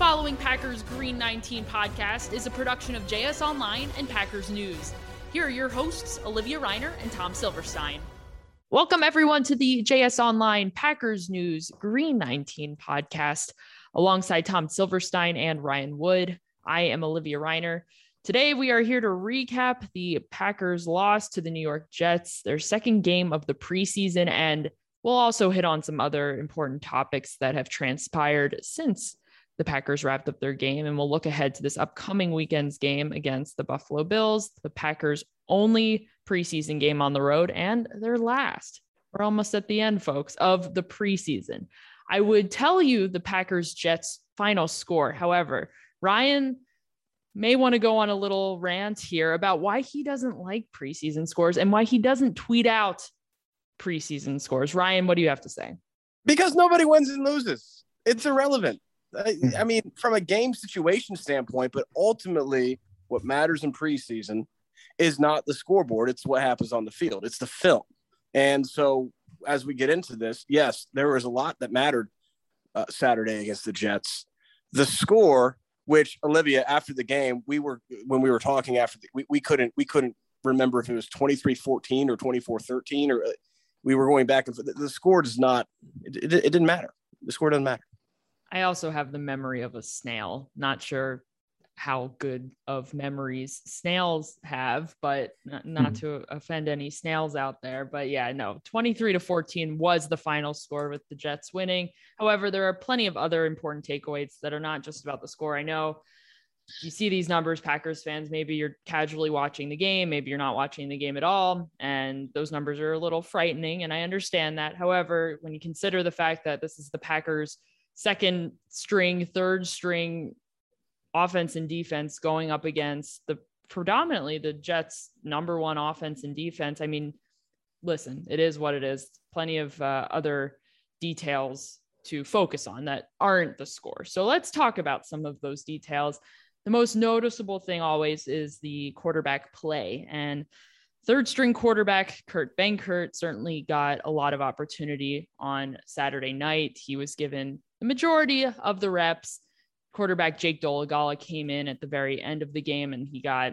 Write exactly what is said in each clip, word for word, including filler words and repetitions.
following Packers Green nineteen podcast is a production of J S Online and Packers News. Here are your hosts, Olivia Reiner and Tom Silverstein. Welcome, everyone, to the J S Online Packers News Green nineteen podcast. Alongside Tom Silverstein and Ryan Wood, I am Olivia Reiner. Today, we are here to recap the Packers' loss to the New York Jets, their second game of the preseason, and we'll also hit on some other important topics that have transpired since the Packers wrapped up their game, and we'll look ahead to this upcoming weekend's game against the Buffalo Bills, the Packers' only preseason game on the road, and their last. We're almost at the end, folks, of the preseason. I would tell you the Packers-Jets final score. However, Ryan may want to go on a little rant here about why he doesn't like preseason scores and why he doesn't tweet out preseason scores. Ryan, what do you have to say? Because nobody wins and loses. It's irrelevant. I, I mean, from a game situation standpoint, but ultimately what matters in preseason is not the scoreboard. It's what happens on the field. It's the film. And so as we get into this, yes, there was a lot that mattered uh, Saturday against the Jets. The score, which Olivia, after the game, we were, when we were talking after, the, we, we couldn't, we couldn't remember if it was twenty-three fourteen or twenty-four thirteen, or uh, we were going back and forth. The, the score does not, it, it, it didn't matter. The score doesn't matter. I also have the memory of a snail. Not sure how good of memories snails have, but not, not mm. to offend any snails out there. But yeah, no, twenty-three to fourteen was the final score with the Jets winning. However, there are plenty of other important takeaways that are not just about the score. I know you see these numbers, Packers fans, maybe you're casually watching the game, maybe you're not watching the game at all, and those numbers are a little frightening, and I understand that. However, when you consider the fact that this is the Packers' second string, third string offense and defense going up against the predominantly the Jets' number one offense and defense. I mean, listen, it is what it is. Plenty of uh, other details to focus on that aren't the score. So let's talk about some of those details. The most noticeable thing always is the quarterback play, and third string quarterback Kurt Benkert certainly got a lot of opportunity on Saturday night. He was given the majority of the reps. Quarterback Jake Dolegala came in at the very end of the game, and he got,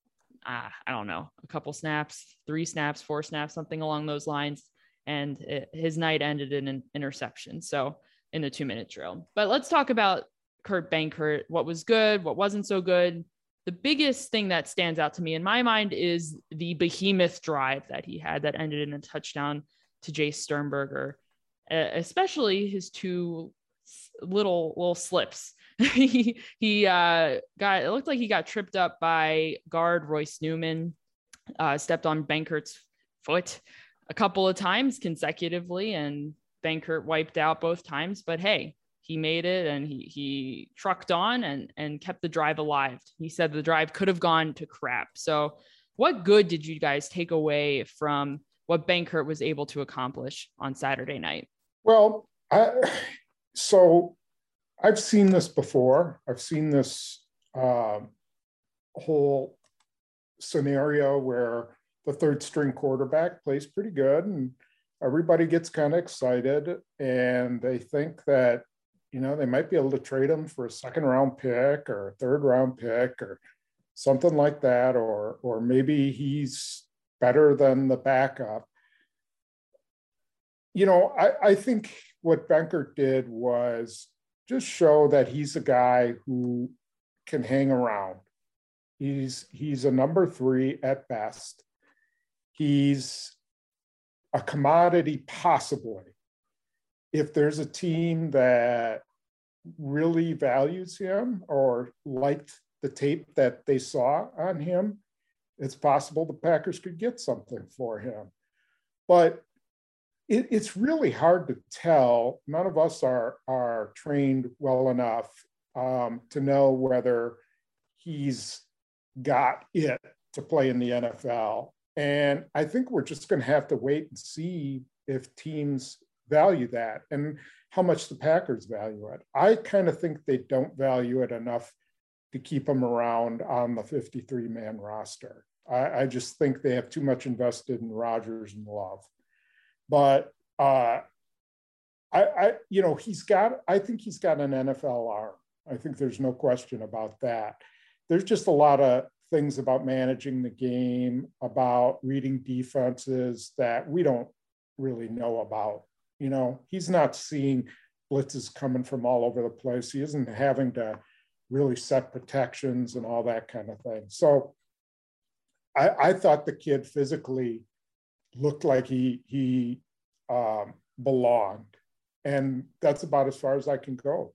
uh, I don't know, a couple snaps, three snaps, four snaps, something along those lines. And it, his night ended in an interception. So in the two minute drill, but let's talk about Kurt Benkert, what was good, what wasn't so good. The biggest thing that stands out to me in my mind is the behemoth drive that he had that ended in a touchdown to Jace Sternberger, uh, especially his two little, little slips. he he uh, got, it looked like he got tripped up by guard Royce Newman, uh, stepped on Benkert's foot a couple of times consecutively, and Benkert wiped out both times. But hey, he made it, and he he trucked on and and kept the drive alive. He said the drive could have gone to crap. So what good did you guys take away from what Benkert was able to accomplish on Saturday night? Well, I, so I've seen this before. I've seen this uh, whole scenario where the third string quarterback plays pretty good and everybody gets kind of excited and they think that, you know, they might be able to trade him for a second round pick or a third round pick or something like that, or or maybe he's better than the backup. You know, I, I think what Benkert did was just show that he's a guy who can hang around. He's he's a number three at best. He's a commodity possibly. If there's a team that really values him or liked the tape that they saw on him, it's possible the Packers could get something for him. But it, it's really hard to tell. None of us are, are trained well enough um, to know whether he's got it to play in the N F L. And I think we're just going to have to wait and see if teams value that and how much the Packers value it. I kind of think they don't value it enough to keep him around on the fifty-three man roster. I, I just think they have too much invested in Rodgers and Love. But uh, I, I, you know, he's got, I think he's got an N F L arm. I think there's no question about that. There's just a lot of things about managing the game, about reading defenses that we don't really know about. You know, he's not seeing blitzes coming from all over the place. He isn't having to really set protections and all that kind of thing. So I, I thought the kid physically looked like he he um, belonged, and that's about as far as I can go.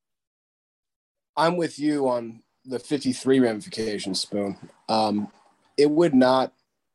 I'm with you on the fifty-three ramifications, Spoon. Um, it would not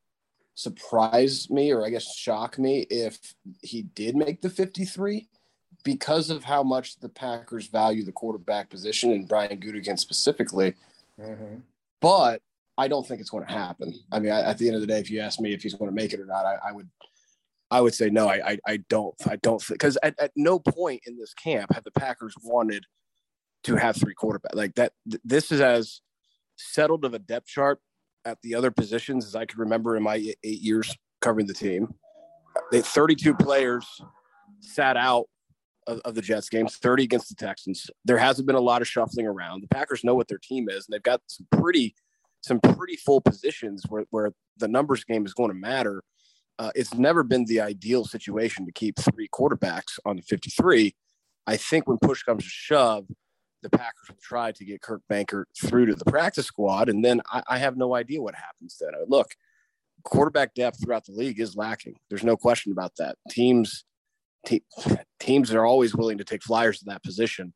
surprise me, or I guess shock me, if he did make the fifty-three, because of how much the Packers value the quarterback position and Brian Gutekunst specifically. Mm-hmm. But I don't think it's going to happen. I mean, I, at the end of the day, if you ask me if he's going to make it or not, I, I would, I would say no. I, I, I don't, I don't, because at, at no point in this camp have the Packers wanted to have three quarterbacks like that. Th- this is as settled of a depth chart at the other positions as I could remember in my eight years covering the team. They thirty-two players sat out of, of the Jets game, thirty against the Texans. There hasn't been a lot of shuffling around. The Packers know what their team is, and they've got some pretty, some pretty full positions where, where the numbers game is going to matter. Uh, it's never been the ideal situation to keep three quarterbacks on the fifty-three. I think when push comes to shove, the Packers will try to get Kurt Benkert through to the practice squad, and then I, I have no idea what happens then. I mean, look, quarterback depth throughout the league is lacking. There's no question about that. Teams, te- teams are always willing to take flyers in that position.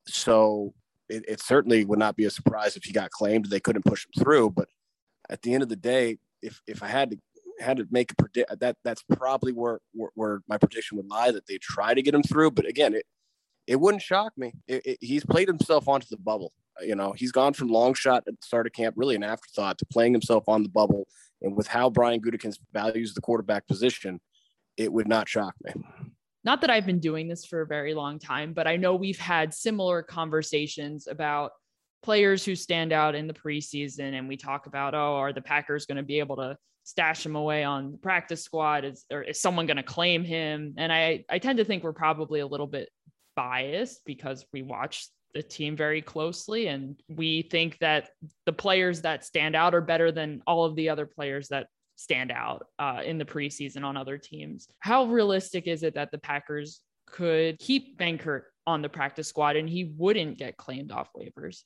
So it, it certainly would not be a surprise if he got claimed. They couldn't push him through. But at the end of the day, if if I had to had to make a predict, that that's probably where, where where my prediction would lie, that they try to get him through. But again, it it wouldn't shock me. It, it, he's played himself onto the bubble. You know, he's gone from long shot at the start of camp, really an afterthought, to playing himself on the bubble. And with how Brian Gutekunst values the quarterback position, it would not shock me. Not that I've been doing this for a very long time, but I know we've had similar conversations about players who stand out in the preseason. And we talk about, oh, are the Packers going to be able to stash him away on the practice squad? Is, or is someone going to claim him? And I, I tend to think we're probably a little bit biased because we watch the team very closely, and we think that the players that stand out are better than all of the other players that stand out uh, in the preseason on other teams. How realistic is it that the Packers could keep Benkert on the practice squad and he wouldn't get claimed off waivers?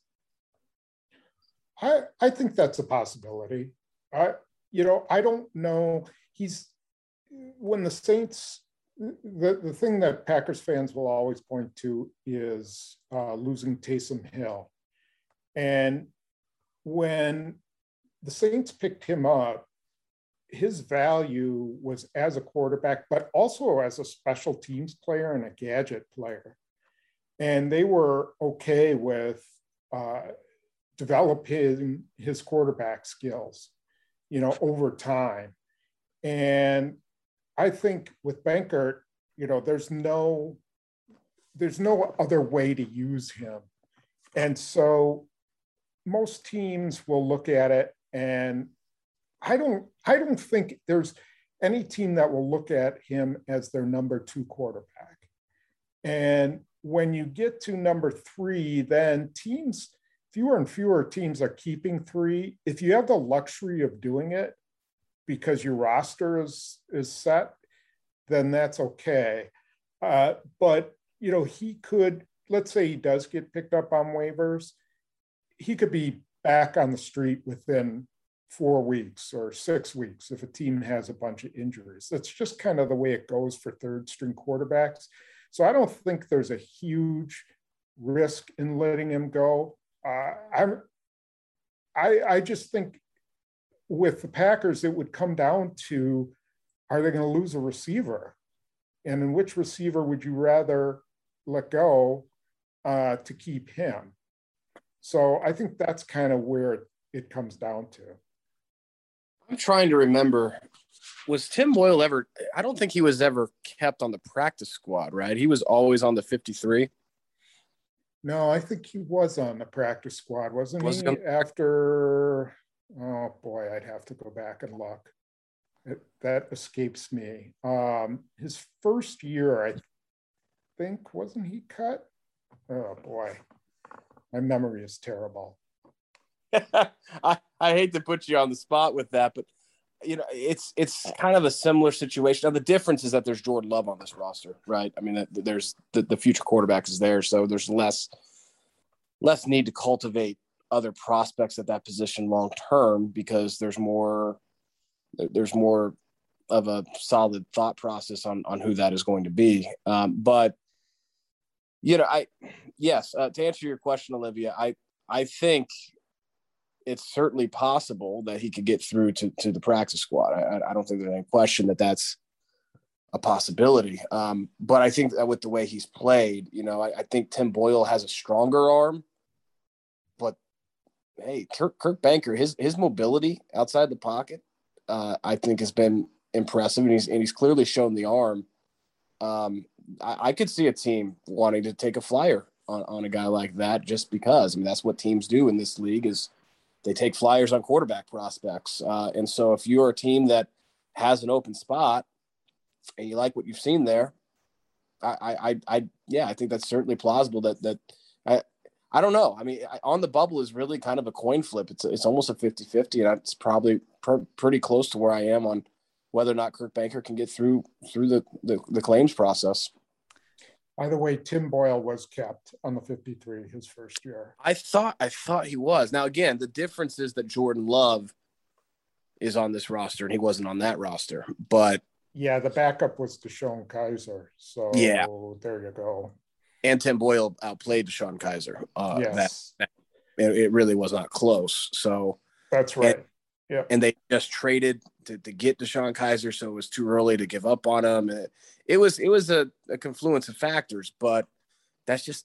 I, I think that's a possibility. I, you know, I don't know. He's, when the Saints, the, the thing that Packers fans will always point to is uh, losing Taysom Hill. And when the Saints picked him up, his value was as a quarterback, but also as a special teams player and a gadget player. And they were okay with uh, developing his quarterback skills, you know, over time. And I think with Benkert, you know, there's no, there's no other way to use him. And so most teams will look at it, and I don't, I don't think there's any team that will look at him as their number two quarterback. And when you get to number three, then teams, fewer and fewer teams are keeping three. If you have the luxury of doing it because your roster is, is set, then that's okay. Uh, but, you know, he could, let's say he does get picked up on waivers, he could be back on the street within four weeks or six weeks if a team has a bunch of injuries. That's just kind of the way it goes for third string quarterbacks. So I don't think there's a huge risk in letting him go. Uh, I'm, I, I just think with the Packers, it would come down to, are they going to lose a receiver? And in which receiver would you rather let go uh, to keep him? So I think that's kind of where it, it comes down to. I'm trying to remember, was Tim Boyle ever, I don't think he was ever kept on the practice squad, right? He was always on the fifty-three. No, I think he was on the practice squad, wasn't Was he? it? After, oh boy, I'd have to go back and look. It, that escapes me. Um, his first year, I think, wasn't he cut? Oh boy. My memory is terrible. I, I hate to put you on the spot with that, but you know, it's it's kind of a similar situation. Now, the difference is that there's Jordan Love on this roster, right? I mean, there's the, the future quarterback is there, so there's less less need to cultivate other prospects at that position long term because there's more there's more of a solid thought process on on who that is going to be. Um, but you know, I yes, uh, to answer your question, Olivia, I I think it's certainly possible that he could get through to, to the practice squad. I, I don't think there's any question that that's a possibility. Um, but I think that with the way he's played, you know, I, I think Tim Boyle has a stronger arm, but hey, Kirk, Kirk Banker, his, his mobility outside the pocket, uh, I think has been impressive, and he's, and he's clearly shown the arm. Um, I, I could see a team wanting to take a flyer on, on a guy like that just because. I mean, that's what teams do in this league is they take flyers on quarterback prospects. Uh, and so if you're a team that has an open spot and you like what you've seen there, I, I, I, yeah, I think that's certainly plausible that, that I, I don't know. I mean, I, on the bubble is really kind of a coin flip. It's it's almost a fifty-fifty, and it's probably pr- pretty close to where I am on whether or not Kirk Banker can get through, through the, the, the claims process. By the way, Tim Boyle was kept on the fifty-three his first year. I thought I thought he was. Now, again, the difference is that Jordan Love is on this roster and he wasn't on that roster. But yeah, the backup was DeShone Kizer. So yeah, there you go. And Tim Boyle outplayed DeShone Kizer. Uh, yes, that, that it really was not close. So that's right. And, yeah, and they just traded to, to get DeShone Kizer, so it was too early to give up on him. It, it was it was a, a confluence of factors, but that's just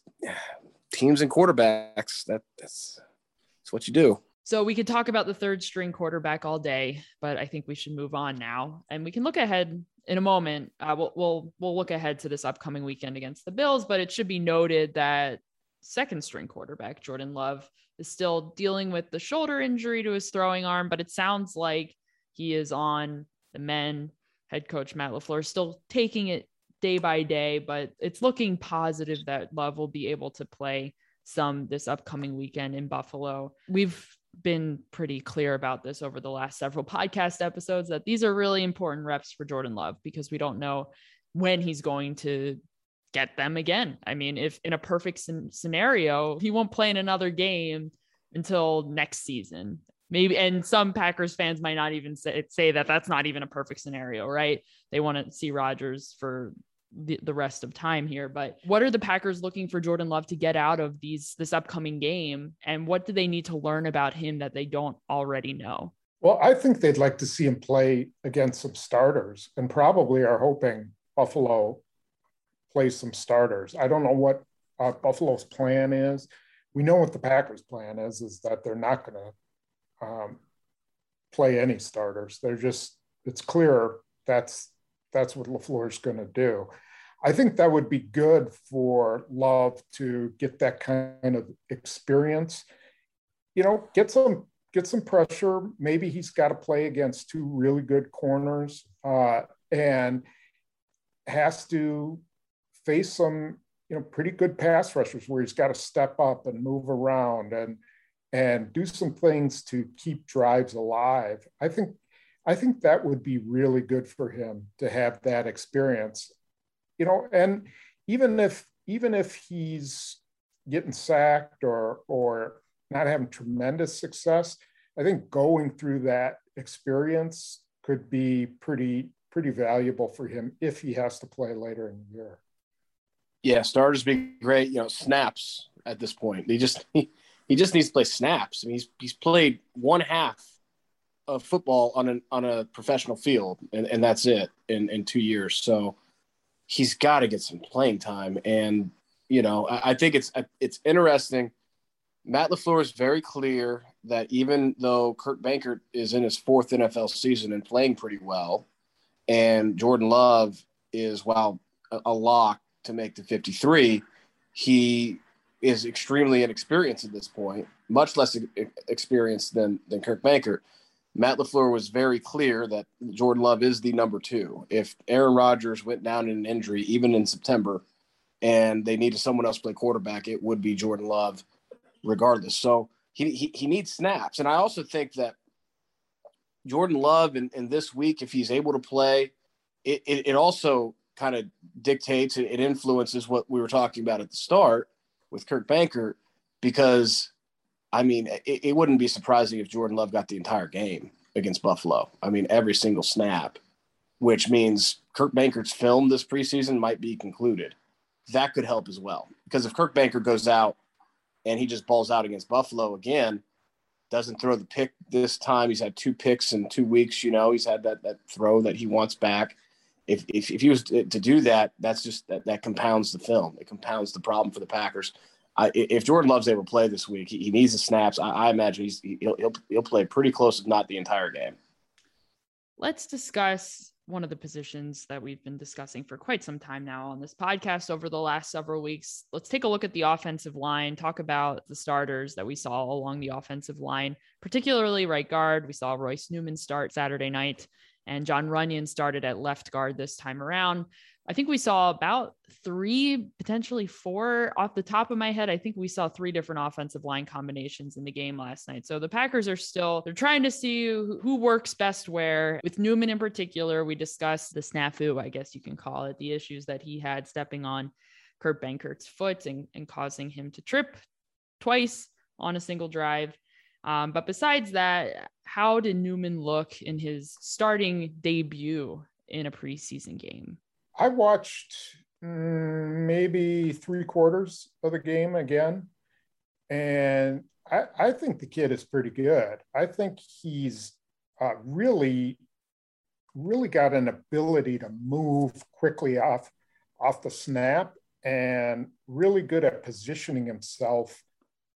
teams and quarterbacks. That that's that's what you do. So we could talk about the third string quarterback all day, but I think we should move on now, and we can look ahead in a moment. Uh, we'll we'll we'll look ahead to this upcoming weekend against the Bills, but it should be noted that second string quarterback Jordan Love is still dealing with the shoulder injury to his throwing arm, but it sounds like he is on the mend. Head coach Matt LaFleur is still taking it day by day, but it's looking positive that Love will be able to play some this upcoming weekend in Buffalo. We've been pretty clear about this over the last several podcast episodes that these are really important reps for Jordan Love because we don't know when he's going to get them again. I mean, if in a perfect scenario, he won't play in another game until next season. Maybe, and some Packers fans might not even say, say that that's not even a perfect scenario, right? They want to see Rodgers for the, the rest of time here. But what are the Packers looking for Jordan Love to get out of these this upcoming game? And what do they need to learn about him that they don't already know? Well, I think they'd like to see him play against some starters and probably are hoping Buffalo plays some starters. I don't know what uh, Buffalo's plan is. We know what the Packers' plan is, is that they're not going to Um, play any starters. They're just, it's clear that's that's what LaFleur's going to do. I think that would be good for Love to get that kind of experience, you know, get some get some pressure. Maybe he's got to play against two really good corners uh, and has to face some, you know, pretty good pass rushers where he's got to step up and move around and and do some things to keep drives alive. I think, I think that would be really good for him to have that experience, you know, and even if, even if he's getting sacked or, or not having tremendous success, I think going through that experience could be pretty, pretty valuable for him if he has to play later in the year. Yeah. Starters be great, you know, snaps at this point. They just, He just needs to play snaps. I mean, he's he's played one half of football on an on a professional field, and, and that's it in, in two years. So he's got to get some playing time. And you know, I, I think it's it's interesting. Matt LaFleur is very clear that even though Kirk Bankert is in his fourth N F L season and playing pretty well, and Jordan Love is well a, a lock to make the fifty-three, he is extremely inexperienced at this point, much less experienced than, than Kirk Bankert. Matt LaFleur was very clear that Jordan Love is the number two. If Aaron Rodgers went down in an injury, even in September, and they needed someone else to play quarterback, it would be Jordan Love. regardless. So he, he, he needs snaps. And I also think that Jordan Love in, in this week, if he's able to play, it, it, it also kind of dictates, it, it influences what we were talking about at the start with Kurt Benkert, because, I mean, it, it wouldn't be surprising if Jordan Love got the entire game against Buffalo. I mean, every single snap, which means Kurt Benkert's film this preseason might be concluded. That could help as well. Because if Kurt Benkert goes out and he just balls out against Buffalo again, doesn't throw the pick this time. He's had two picks in two weeks. You know, he's had that that throw that he wants back. If if, if he was to, to do that, that's just that, that compounds the film. It compounds the problem for the Packers. I, if Jordan Love's able to play this week, he, he needs the snaps. I, I imagine he's he'll, he'll he'll play pretty close, if not the entire game. Let's discuss one of the positions that we've been discussing for quite some time now on this podcast over the last several weeks. Let's take a look at the offensive line, talk about the starters that we saw along the offensive line, particularly right guard. We saw Royce Newman start Saturday night, and Jon Runyan started at left guard this time around. I think we saw about three, potentially four off the top of my head. I think we saw three different offensive line combinations in the game last night. So the Packers are still, they're trying to see who works best where. With Newman in particular, we discussed the snafu, I guess you can call it, the issues that he had stepping on Kurt Benkert's foot and, and causing him to trip twice on a single drive. Um, but besides that, how did Newman look in his starting debut in a preseason game? I watched mm, maybe three quarters of the game again, and I, I think the kid is pretty good. I think he's uh, really, really got an ability to move quickly off, off the snap, and really good at positioning himself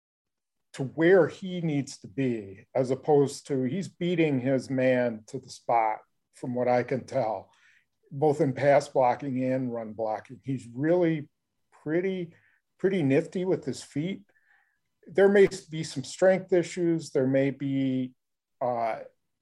to where he needs to be, as opposed to he's beating his man to the spot, from what I can tell, both in pass blocking and run blocking. He's really pretty, pretty nifty with his feet. There may be some strength issues. There may be uh,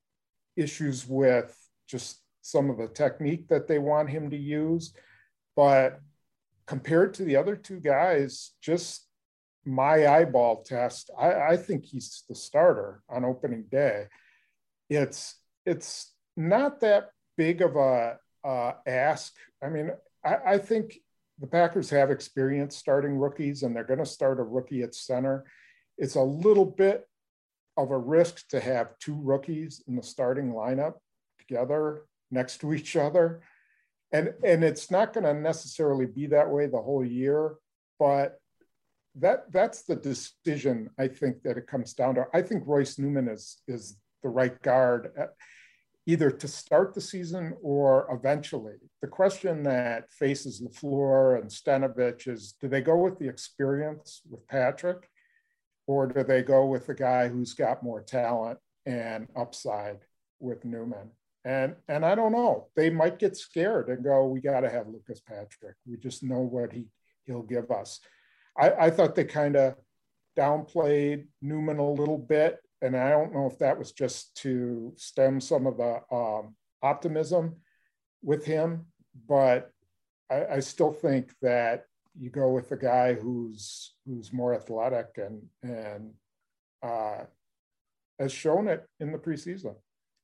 issues with just some of the technique that they want him to use. But compared to the other two guys, just my eyeball test, I, I think he's the starter on opening day. It's, it's not that big of a Uh, ask. I mean, I, I think the Packers have experience starting rookies, and they're going to start a rookie at center. It's a little bit of a risk to have two rookies in the starting lineup together next to each other. And, and it's not going to necessarily be that way the whole year, but that that's the decision I think that it comes down to. I think Royce Newman is, is the right guard, either to start the season or eventually. The question that faces LaFleur and Stenavich is, do they go with the experience with Patrick, or do they go with the guy who's got more talent and upside with Newman? And, and I don't know. They might get scared and go, we got to have Lucas Patrick. We just know what he, he'll give us. I, I thought they kind of downplayed Newman a little bit, and I don't know if that was just to stem some of the um, optimism with him, but I, I still think that you go with the guy who's who's more athletic and and uh, has shown it in the preseason.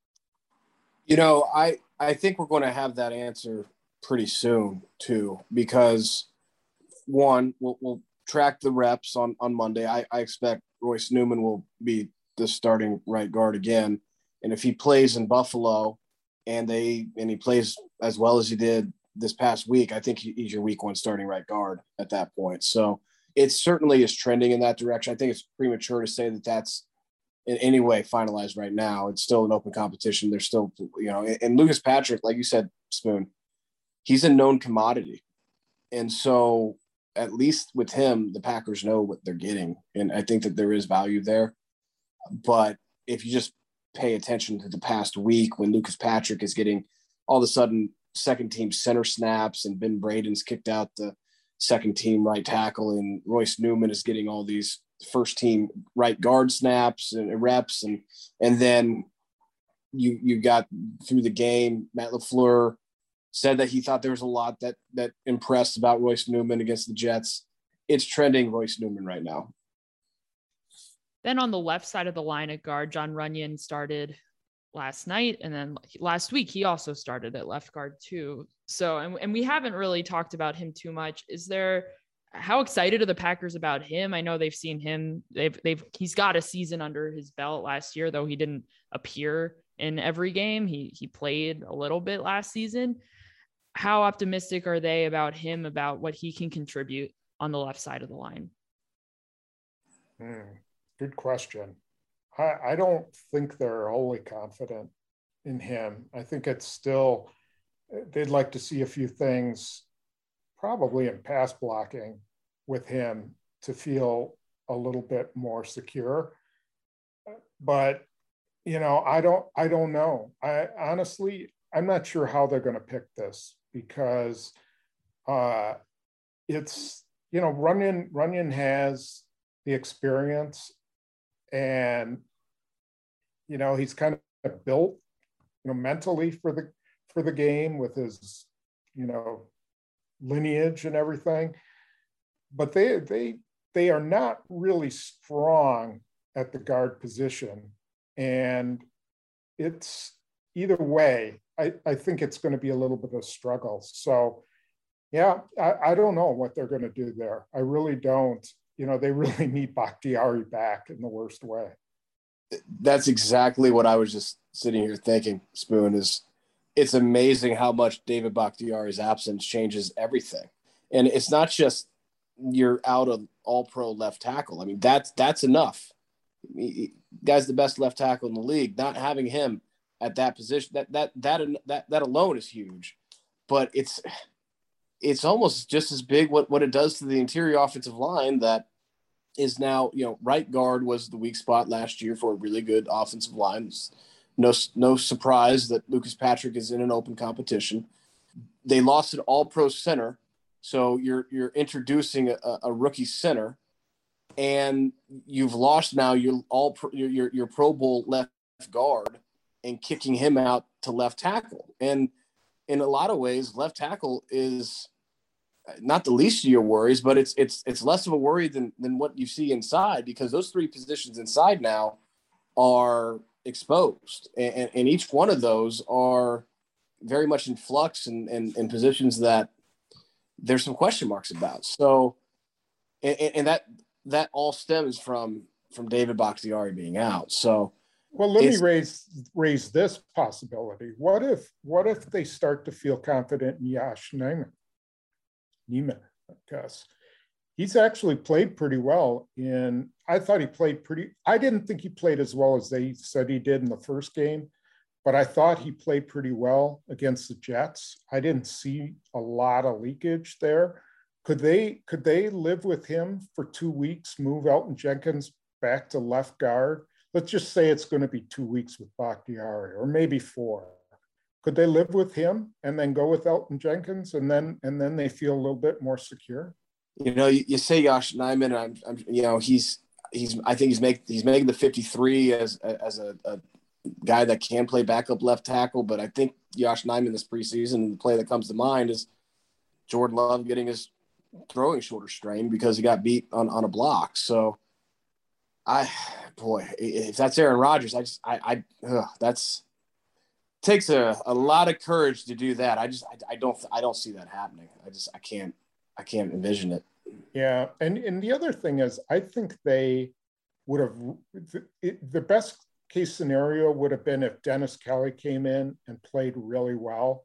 You know, I I think we're going to have that answer pretty soon too, because one, we'll, we'll track the reps on on Monday. I, I expect Royce Newman will be the starting right guard again, and if he plays in Buffalo and they and he plays as well as he did this past week, I think he's your week one starting right guard at that point. So it certainly is trending in that direction. I think it's premature to say that that's in any way finalized right now. It's still an open competition. There's still, you know, and Lucas Patrick, like you said, Spoon, he's a known commodity. And so at least with him, the Packers know what they're getting. And I think that there is value there. But if you just pay attention to the past week when Lucas Patrick is getting all of a sudden second team center snaps and Ben Braden's kicked out the second team right tackle and Royce Newman is getting all these first team right guard snaps and reps. And, and then you, you got through the game, Matt LaFleur said that he thought there was a lot that, that impressed about Royce Newman against the Jets. It's trending Royce Newman right now. Then on the left side of the line at guard, John Runyon started last night. And then last week, he also started at left guard too. So, and, and we haven't really talked about him too much. Is there, how excited are the Packers about him? I know they've seen him. They've, they've, he's got a season under his belt last year, though he didn't appear in every game. He, he played a little bit last season. How optimistic are they about him, about what he can contribute on the left side of the line? Hmm. Good question. I, I don't think they're wholly confident in him. I think it's still, they'd like to see a few things, probably in pass blocking with him, to feel a little bit more secure. But, you know, I don't, I don't know. I honestly, I'm not sure how they're going to pick this, because uh, it's, you know, Runyon, Runyon has the experience, and, you know, he's kind of built, you know, mentally for the, for the game with his, you know, lineage and everything. But they, they, they are not really strong at the guard position. And it's either way, I, I think it's going to be a little bit of a struggle. So yeah, I, I don't know what they're going to do there. I really don't. You know, they really need Bakhtiari back in the worst way. That's exactly what I was just sitting here thinking, Spoon, is it's amazing how much David Bakhtiari's absence changes everything. And it's not just you're out of all-pro left tackle. I mean, that's, that's enough. He, guy's the best left tackle in the league. Not having him at that position, that, that, that, that, that alone is huge. But it's, it's almost just as big what, what it does to the interior offensive line that is now, you know, right guard was the weak spot last year for a really good offensive line. It's no, no surprise that Lucas Patrick is in an open competition. They lost an all-pro center, so you're you're introducing a, a rookie center, and you've lost now your all your, your your Pro Bowl left guard and kicking him out to left tackle. And in a lot of ways, left tackle is not the least of your worries, but it's it's it's less of a worry than than what you see inside, because those three positions inside now are exposed, and, and each one of those are very much in flux and and, and positions that there's some question marks about. So, and, and that that all stems from from David Bakhtiari being out. So, well, let me raise raise this possibility. What if what if they start to feel confident in Yosh Nijman? Neiman, because he's actually played pretty well in, I thought he played pretty, I didn't think he played as well as they said he did in the first game, but I thought he played pretty well against the Jets. I didn't see a lot of leakage there. Could they, could they live with him for two weeks, move Elgton Jenkins back to left guard? Let's just say it's going to be two weeks with Bakhtiari, or maybe four. Could they live with him and then go with Elgton Jenkins, and then and then they feel a little bit more secure? You know, you, you say Yosh Nijman, I'm, I'm, you know, he's he's I think he's make he's making the fifty-three as as a, a guy that can play backup left tackle. But I think Yosh Nijman this preseason, the play that comes to mind is Jordan Love getting his throwing shoulder strained because he got beat on, on a block. So I, boy, if that's Aaron Rodgers, I just I I ugh, that's. Takes a, a lot of courage to do that. I just I, I don't I don't see that happening. I just I can't I can't envision it. Yeah, and and the other thing is, I think they would have it, the best case scenario would have been if Dennis Kelly came in and played really well,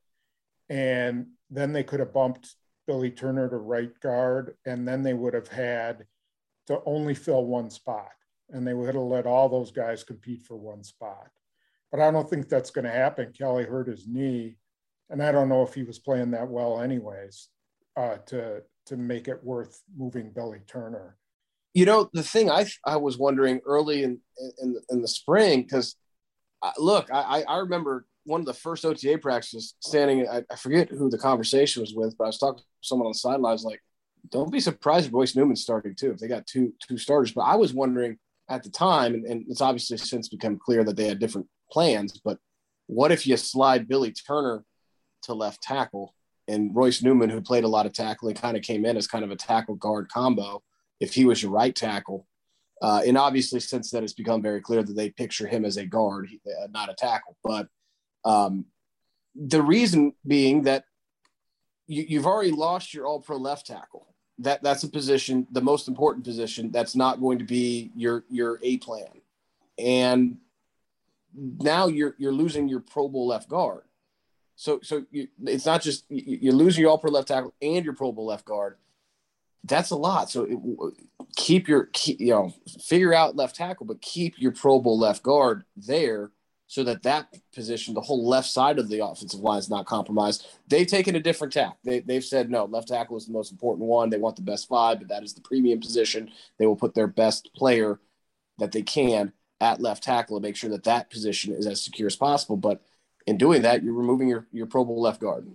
and then they could have bumped Billy Turner to right guard, and then they would have had to only fill one spot, and they would have let all those guys compete for one spot. But I don't think that's going to happen. Kelly hurt his knee, and I don't know if he was playing that well anyways uh, to to make it worth moving Billy Turner. You know, the thing I I was wondering early in in, the, in the spring, because uh, look, I I remember one of the first O T A practices standing. I, I forget who the conversation was with, but I was talking to someone on the sidelines like, don't be surprised if Royce Newman's starting too if they got two two starters. But I was wondering at the time, and, and it's obviously since become clear that they had different plans, but what if you slide Billy Turner to left tackle and Royce Newman, who played a lot of tackling, kind of came in as kind of a tackle guard combo, if he was your right tackle, Uh, and obviously, since then, it's become very clear that they picture him as a guard, uh, not a tackle. But um, the reason being that you, you've already lost your all-pro left tackle. That that's a position, the most important position, that's not going to be your your A plan. And now you're you're losing your Pro Bowl left guard. So so you, it's not just you're losing your all-pro left tackle and your Pro Bowl left guard. That's a lot. So it, keep your keep, you know figure out left tackle, but keep your Pro Bowl left guard there so that that position, the whole left side of the offensive line, is not compromised. They've taken a different tack. They, they've said, no, left tackle is the most important one. They want the best five, but that is the premium position. They will put their best player that they can at left tackle and make sure that that position is as secure as possible. But in doing that, you're removing your, your Pro Bowl left guard.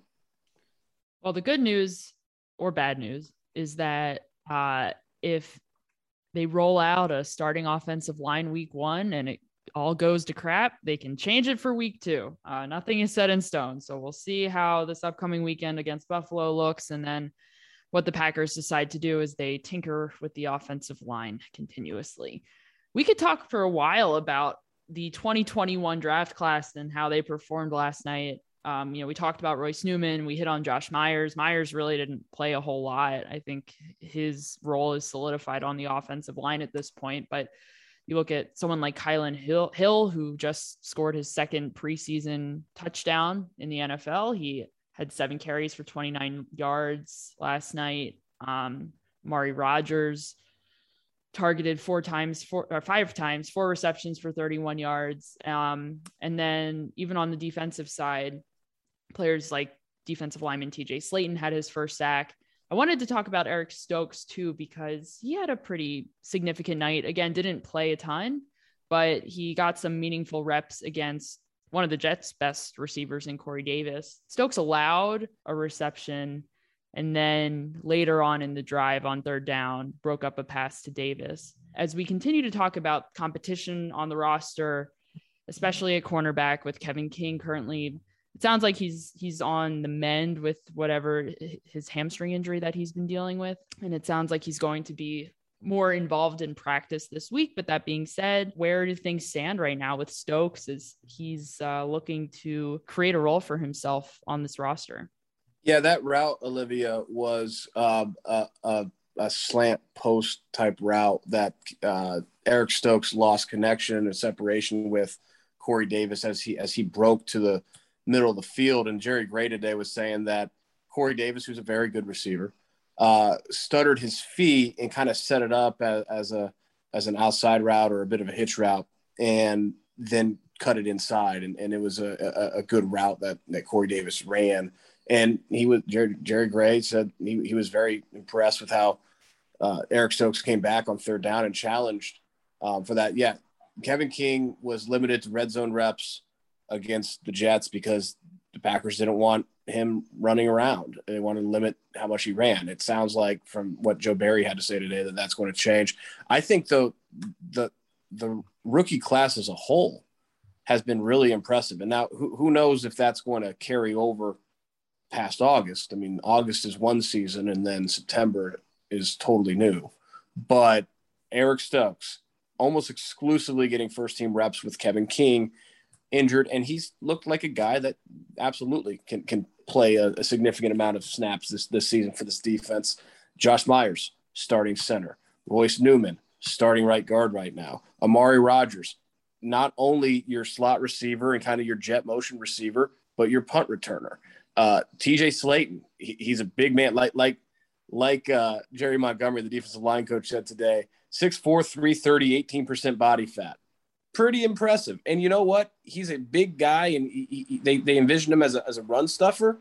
Well, the good news or bad news is that uh, if they roll out a starting offensive line week one and it all goes to crap, they can change it for week two. Uh, nothing is set in stone. So we'll see how this upcoming weekend against Buffalo looks. And then what the Packers decide to do is they tinker with the offensive line continuously. We could talk for a while about the twenty twenty-one draft class and how they performed last night. Um, you know, we talked about Royce Newman. We hit on Josh Myers. Myers really didn't play a whole lot. I think his role is solidified on the offensive line at this point, but you look at someone like Kylan Hill, Hill, who just scored his second preseason touchdown in the N F L. He had seven carries for twenty-nine yards last night. Um, Amari Rodgers targeted four times, four or five times, four receptions for thirty-one yards. Um, and then even on the defensive side, players like defensive lineman T J Slayton had his first sack. I wanted to talk about Eric Stokes too, because he had a pretty significant night. Again, didn't play a ton, but he got some meaningful reps against one of the Jets' best receivers in Corey Davis. Stokes allowed a reception, and then later on in the drive on third down, broke up a pass to Davis. As we continue to talk about competition on the roster, especially at cornerback with Kevin King currently, it sounds like he's he's on the mend with whatever his hamstring injury that he's been dealing with. And it sounds like he's going to be more involved in practice this week. But that being said, where do things stand right now with Stokes as he's uh, looking to create a role for himself on this roster? Yeah, that route, Olivia, was uh, a, a, a slant post type route that uh, Eric Stokes lost connection and separation with Corey Davis as he as he broke to the middle of the field. And Jerry Gray today was saying that Corey Davis, who's a very good receiver, uh, stuttered his feet and kind of set it up as, as a as an outside route or a bit of a hitch route, and then cut it inside. And, and it was a, a, a good route that, that Corey Davis ran. And he was Jerry, Jerry Gray said he, he was very impressed with how uh, Eric Stokes came back on third down and challenged um, for that. Yeah, Kevin King was limited to red zone reps against the Jets because the Packers didn't want him running around. They wanted to limit how much he ran. It sounds like from what Joe Barry had to say today that that's going to change. I think though the the rookie class as a whole has been really impressive. And now who, who knows if that's going to carry over past August. I mean, August is one season and then September is totally new. But Eric Stokes almost exclusively getting first team reps with Kevin King injured, and he's looked like a guy that absolutely can can play a, a significant amount of snaps this, this season for this defense. Josh Myers, starting center. Royce Newman, starting right guard right now. Amari Rodgers, not only your slot receiver and kind of your jet motion receiver, but your punt returner. Uh, T J Slayton, he, he's a big man, like like like uh, Jerry Montgomery, the defensive line coach, said today, six four, three thirty, eighteen percent body fat. Pretty impressive. And you know what? He's a big guy, and he, he, they, they envisioned him as a, as a run stuffer,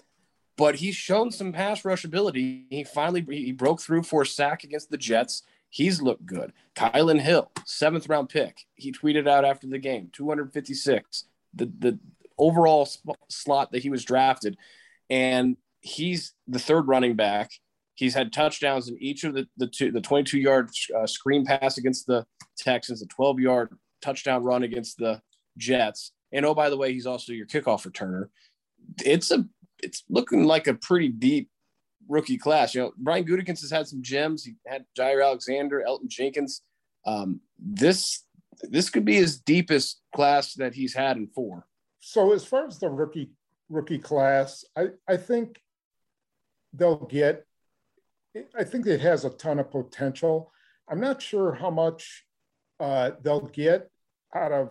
but he's shown some pass rush ability. He finally he broke through for a sack against the Jets. He's looked good. Kylan Hill, seventh round pick. He tweeted out after the game, two fifty-six, the, the overall sp- slot that he was drafted. And he's the third running back. He's had touchdowns in each of the, the two, the twenty-two yard uh, screen pass against the Texans, the twelve yard touchdown run against the Jets. And oh, by the way, he's also your kickoff returner. It's a, it's looking like a pretty deep rookie class. You know, Brian Gutekunst has had some gems. He had Jair Alexander, Elton Jenkins. Um, this this could be his deepest class that he's had in four. So as far as the rookie rookie class, I, I think they'll get, I think it has a ton of potential. I'm not sure how much uh, they'll get out of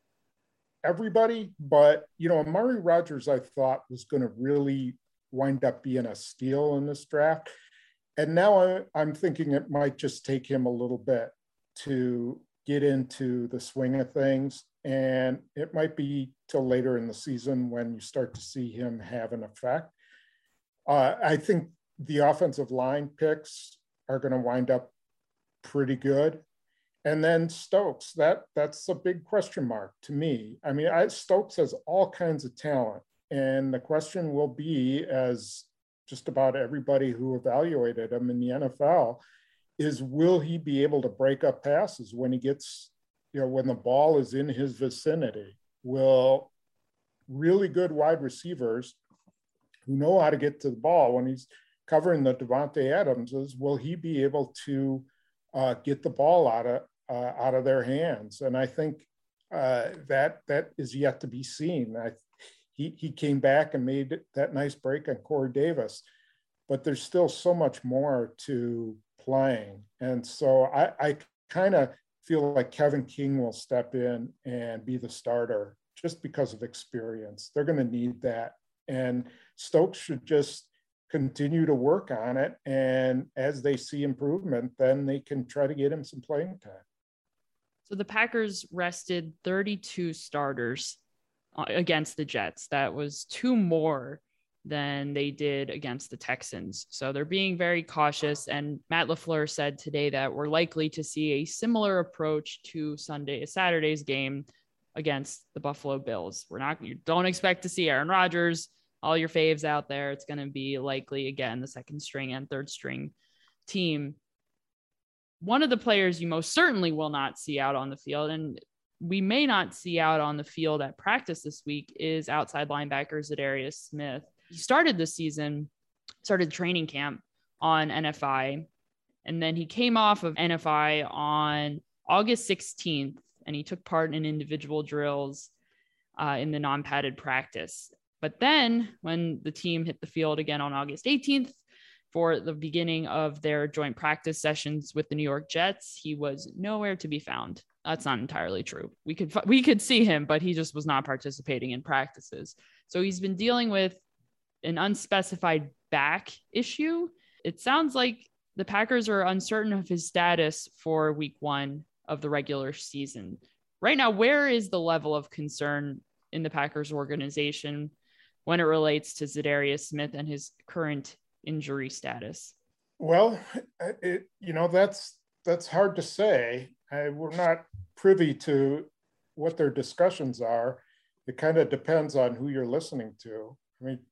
everybody, but, you know, Amari Rogers, I thought was going to really wind up being a steal in this draft. And now I, I'm thinking it might just take him a little bit to get into the swing of things. And it might be till later in the season when you start to see him have an effect. Uh, I think the offensive line picks are going to wind up pretty good. And then Stokes, that that's a big question mark to me. I mean, I, Stokes has all kinds of talent. And the question will be, as just about everybody who evaluated him in the N F L, is will he be able to break up passes when he gets, you know, when the ball is in his vicinity? Will really good wide receivers who know how to get to the ball when he's covering the Devontae Adamses, will he be able to uh, get the ball out of uh, out of their hands? And I think uh, that that is yet to be seen. I, he he came back and made that nice break on Corey Davis, but there's still so much more to playing. And so I, I kind of feel like Kevin King will step in and be the starter just because of experience. They're going to need that. And Stokes should just continue to work on it. And as they see improvement, then they can try to get him some playing time. So the Packers rested thirty-two starters against the Jets. That was two more than they did against the Texans. So they're being very cautious. And Matt LaFleur said today that we're likely to see a similar approach to Sunday, Saturday's game against the Buffalo Bills. We're not, you don't expect to see Aaron Rodgers, all your faves out there. It's going to be likely, again, the second string and third string team. One of the players you most certainly will not see out on the field, and we may not see out on the field at practice this week, is outside linebacker Za'Darius Smith. He started this season, started training camp on N F I, and then he came off of N F I on August sixteenth, and he took part in individual drills uh, in the non-padded practice. But then when the team hit the field again on August eighteenth for the beginning of their joint practice sessions with the New York Jets, he was nowhere to be found. That's not entirely true. We could we could see him, but he just was not participating in practices. So he's been dealing with an unspecified back issue. It sounds like the Packers are uncertain of his status for week one of the regular season. Right now, where is the level of concern in the Packers organization when it relates to Za'Darius Smith and his current injury status? Well, it, you know, that's that's hard to say. I, we're not privy to what their discussions are. It kind of depends on who you're listening to. I mean,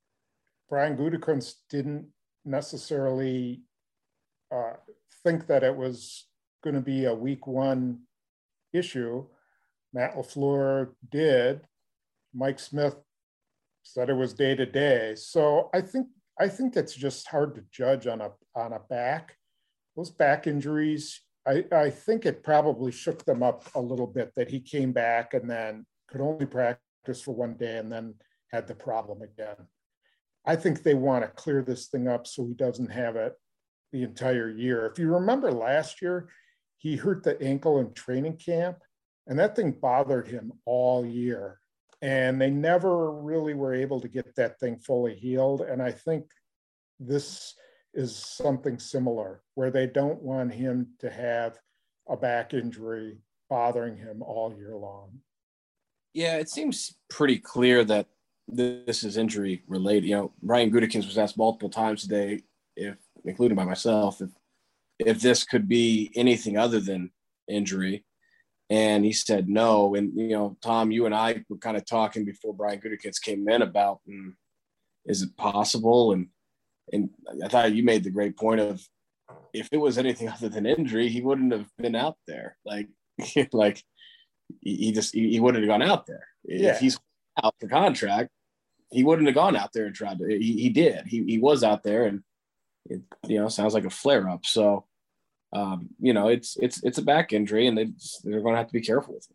Brian Gutekunst didn't necessarily uh, think that it was going to be a week one issue. Matt LaFleur did. Mike Smith said it was day to day. So I think I think it's just hard to judge on a on a back. Those back injuries, I, I think it probably shook them up a little bit that he came back and then could only practice for one day and then had the problem again. I think they want to clear this thing up so he doesn't have it the entire year. If you remember last year, he hurt the ankle in training camp, and that thing bothered him all year. And they never really were able to get that thing fully healed. And I think this is something similar, where they don't want him to have a back injury bothering him all year long. Yeah, it seems pretty clear that this is injury related. You know, Brian Gutekunst was asked multiple times today, if including by myself, if if this could be anything other than injury. And he said no. And, you know, Tom, you and I were kind of talking before Brian Gutekunst came in about, mm, is it possible? And and I thought you made the great point of, if it was anything other than injury, he wouldn't have been out there. Like, like he just he, he wouldn't have gone out there. Yeah. If he's out for contract, he wouldn't have gone out there and tried to. He, he did. He he was out there, and it, you know, sounds like a flare up. So um, you know, it's it's it's a back injury, and they they're going to have to be careful with it.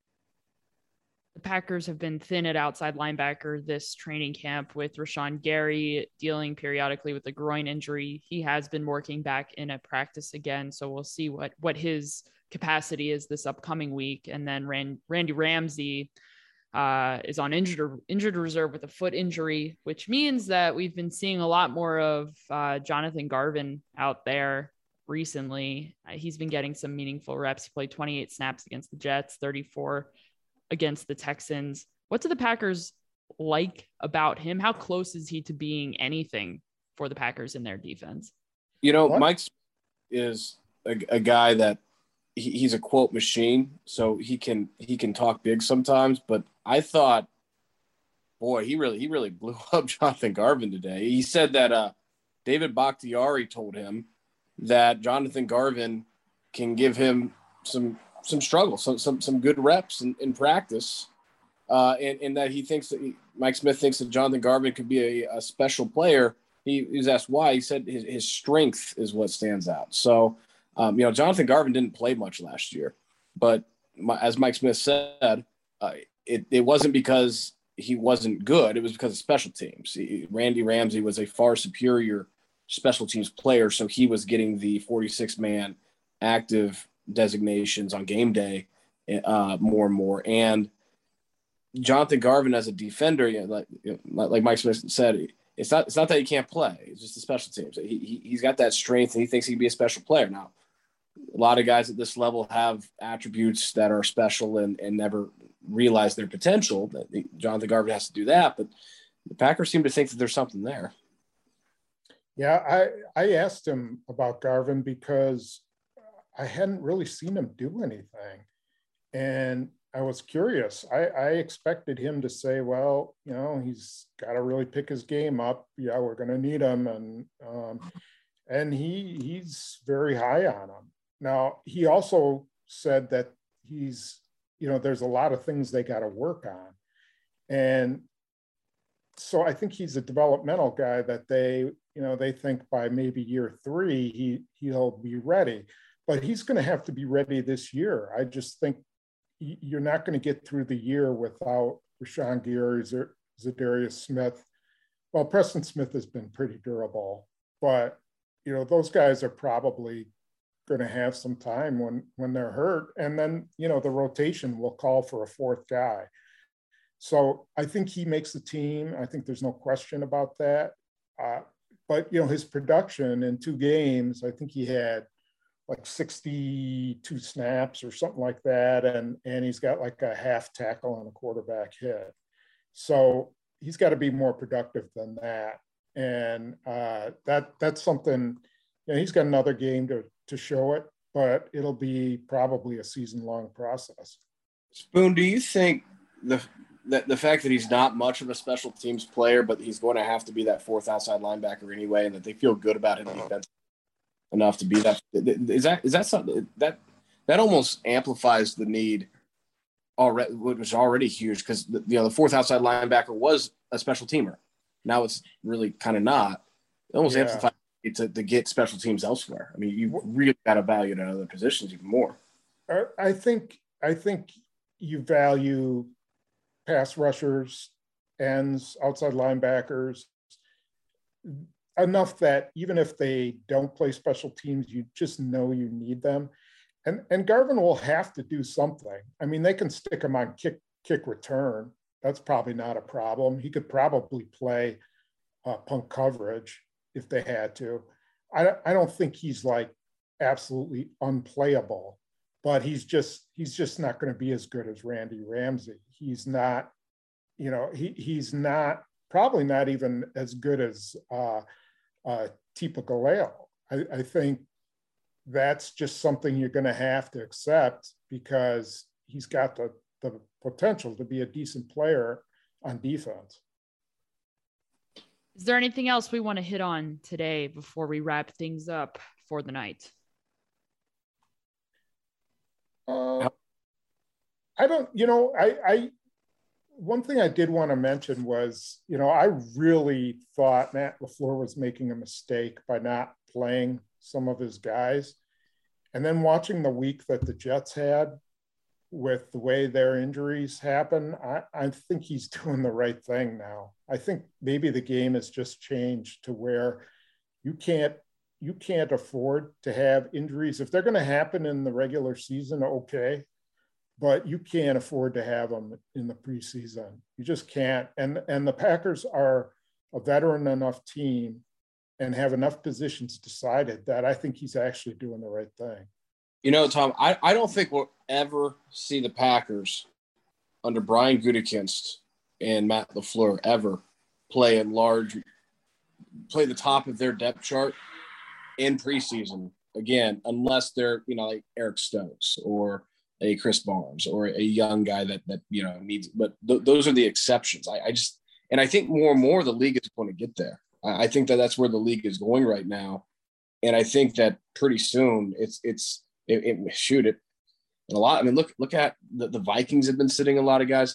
The Packers have been thin at outside linebacker this training camp, with Rashawn Gary dealing periodically with a groin injury. He has been working back in at practice again, so we'll see what what his capacity is this upcoming week. And then Rand, Randy Ramsey uh, is on injured injured reserve with a foot injury, which means that we've been seeing a lot more of uh, Jonathan Garvin out there recently. Uh, he's been getting some meaningful reps. He played twenty-eight snaps against the Jets, thirty-four against the Texans. What do the Packers like about him? How close is he to being anything for the Packers in their defense? You know, what? Mike is a, a guy that he, he's a quote machine, so he can he can talk big sometimes. But I thought, boy, he really he really blew up Jonathan Garvin today. He said that uh, David Bakhtiari told him that Jonathan Garvin can give him some some struggle, some some some good reps in, in practice, uh, and, and that he thinks that he, Mike Smith thinks that Jonathan Garvin could be a, a special player. He, he was asked why. He said his, his strength is what stands out. So, um, you know, Jonathan Garvin didn't play much last year, but my, as Mike Smith said, uh, it, it wasn't because he wasn't good. It was because of special teams. He, Randy Ramsey was a far superior special teams player, so he was getting the forty-six man active designations on game day uh, more and more. And Jonathan Garvin as a defender, you know, like, you know, like Mike Smith said, it's not it's not that he can't play. It's just the special teams. He, he, he's got that strength, and he thinks he can be a special player. Now, a lot of guys at this level have attributes that are special and, and never realize their potential. Jonathan Garvin has to do that, but the Packers seem to think that there's something there. Yeah, I, I asked him about Garvin because I hadn't really seen him do anything. And I was curious. I, I expected him to say, well, you know, he's got to really pick his game up. Yeah, we're going to need him. And um, and he he's very high on him. Now, he also said that he's, you know, there's a lot of things they got to work on. And so I think he's a developmental guy that they, you know, they think by maybe year three, he, he'll be ready. But he's going to have to be ready this year. I just think you're not going to get through the year without Rashawn Gary, Za'Darius Smith. Well, Preston Smith has been pretty durable, but, you know, those guys are probably going to have some time when, when they're hurt. And then, you know, the rotation will call for a fourth guy. So I think he makes the team. I think there's no question about that. Uh, but, you know, his production in two games, I think he had like sixty-two snaps or something like that. And, and he's got like a half tackle on a quarterback hit. So he's got to be more productive than that. And uh, that that's something, you know, he's got another game to, to show it, but it'll be probably a season-long process. Spoon, do you think the that the fact that he's not much of a special teams player, but he's going to have to be that fourth outside linebacker anyway, and that they feel good about him defense enough to be that, is that is that something that that almost amplifies the need already, which was already huge, because you know the fourth outside linebacker was a special teamer. Now it's really kind of not. It almost yeah. amplifies it to, to get special teams elsewhere. I mean, you really got to value it in other positions even more. I think I think you value pass rushers, ends, outside linebackers enough that even if they don't play special teams, you just know you need them. And and Garvin will have to do something. I mean, they can stick him on kick kick return. That's probably not a problem. He could probably play uh, punt coverage if they had to. I, I don't think he's like absolutely unplayable, but he's just he's just not going to be as good as Randy Ramsey. He's not, you know, he he's not probably not even as good as uh, uh, Tipa Galeo. I, I think that's just something you're going to have to accept, because he's got the, the potential to be a decent player on defense. Is there anything else we want to hit on today before we wrap things up for the night? Uh, I don't, you know, I, I, one thing I did want to mention was, you know, I really thought Matt LaFleur was making a mistake by not playing some of his guys. And then watching the week that the Jets had with the way their injuries happen, I, I think he's doing the right thing now. I think maybe the game has just changed to where you can't you can't afford to have injuries. If they're going to happen in the regular season, okay, but you can't afford to have them in the preseason. You just can't. And, and the Packers are a veteran enough team and have enough positions decided that I think he's actually doing the right thing. You know, Tom, I, I don't think we'll ever see the Packers under Brian Gutekunst and Matt LaFleur ever play at large, play the top of their depth chart in preseason again, unless they're, you know, like Eric Stokes or a Chris Barnes or a young guy that, that you know, needs, but th- those are the exceptions. I, I just, and I think more and more the league is going to get there. I, I think that that's where the league is going right now. And I think that pretty soon it's, it's, it, it shoot it. And a lot, I mean, look, look at the, the Vikings have been sitting a lot of guys,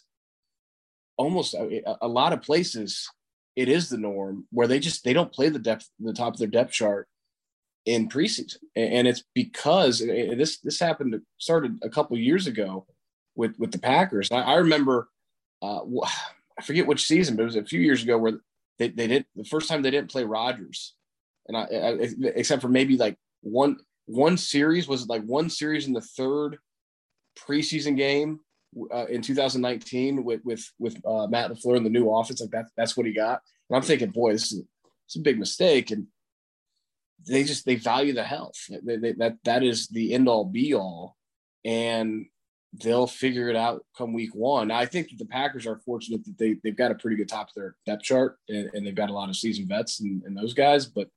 almost a, a lot of places. It is the norm where they just, they don't play the depth, the top of their depth chart in preseason. And it's because this, this happened, started a couple of years ago with, with the Packers. I, I remember, uh, I forget which season, but it was a few years ago where they, they didn't, the first time they didn't play Rodgers. And I, I, except for maybe like one, one series, was like one series in the third preseason game uh, in two thousand nineteen with, with, with uh, Matt LaFleur and the new offense. Like that, that's what he got. And I'm thinking, boy, this is, it's a big mistake. And they just, they value the health. They, they, that, that is the end all be all. And they'll figure it out come week one. Now, I think that the Packers are fortunate that they, they've got a pretty good top of their depth chart and, and they've got a lot of seasoned vets and, and those guys. But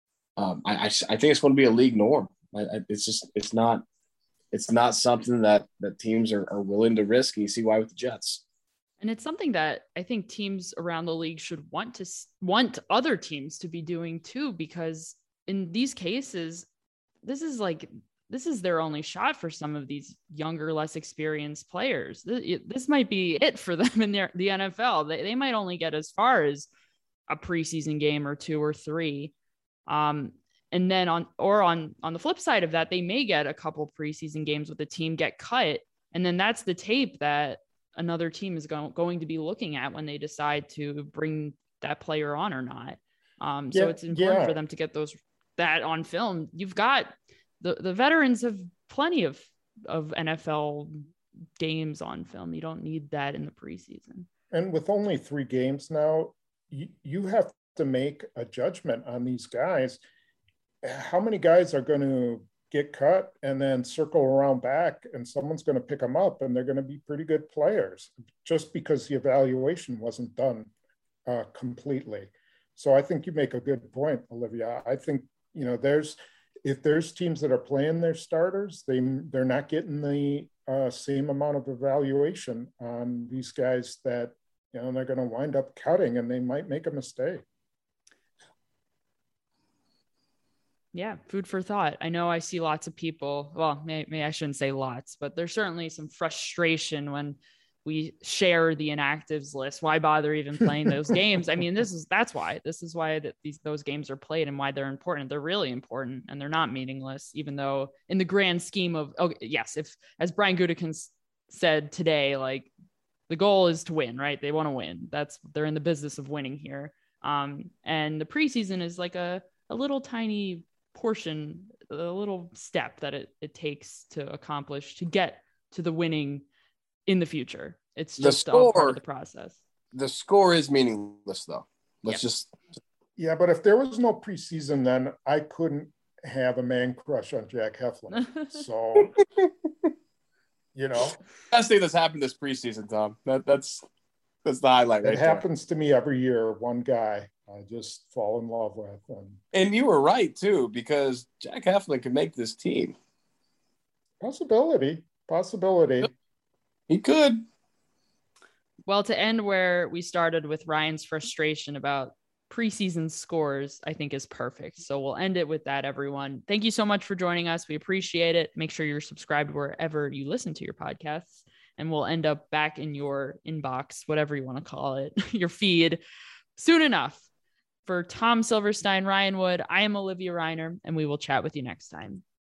um, I, I, I think it's going to be a league norm. I, I, it's just, it's not, it's not something that, that teams are, are willing to risk. And you see why with the Jets. And it's something that I think teams around the league should want to want other teams to be doing too, because in these cases, this is like, this is their only shot for some of these younger, less experienced players. This might be it for them in their, the N F L. They, they might only get as far as a preseason game or two or three. Um, and then on, or on, on the flip side of that, they may get a couple preseason games with the team, get cut. And then that's the tape that another team is going, going to be looking at when they decide to bring that player on or not. Um, yeah, so it's important yeah. for them to get those, that on film. You've got the, the veterans have plenty of, of N F L games on film. You don't need that in the preseason. And with only three games now, you, you have to make a judgment on these guys. How many guys are going to get cut and then circle around back and someone's going to pick them up and they're going to be pretty good players just because the evaluation wasn't done uh, completely. So I think you make a good point, Olivia. I think, you know, there's, if there's teams that are playing their starters, they, they're not getting the uh, same amount of evaluation on these guys that, you know, they're going to wind up cutting and they might make a mistake. Yeah, food for thought. I know I see lots of people, well, maybe I shouldn't say lots, but there's certainly some frustration when we share the inactives list. Why bother even playing those games? I mean, this is, that's why, this is why that these, those games are played and why they're important. They're really important and they're not meaningless, even though in the grand scheme of, oh yes, if, as Brian Gutekunst said today, like the goal is to win, right? They want to win. That's, they're in the business of winning here. Um, and the preseason is like a, a little tiny portion, a little step that it, it takes to accomplish to get to the winning in the future. It's just the score, part of the process. The score is meaningless though. Let's yeah. just yeah, but if there was no preseason, then I couldn't have a man crush on Jack Heflin. So you know, best thing that's happened this preseason, Tom. That that's that's the highlight. It right happens there. to me every year. One guy I just fall in love with. And, and you were right, too, because Jack Heflin can make this team. Possibility. Possibility. He could. Well, to end where we started with Ryan's frustration about preseason scores, I think is perfect. So we'll end it with that, everyone. Thank you so much for joining us. We appreciate it. Make sure you're subscribed wherever you listen to your podcasts, and we'll end up back in your inbox, whatever you want to call it, your feed soon enough. For Tom Silverstein, Ryan Wood, I am Olivia Reiner, and we will chat with you next time.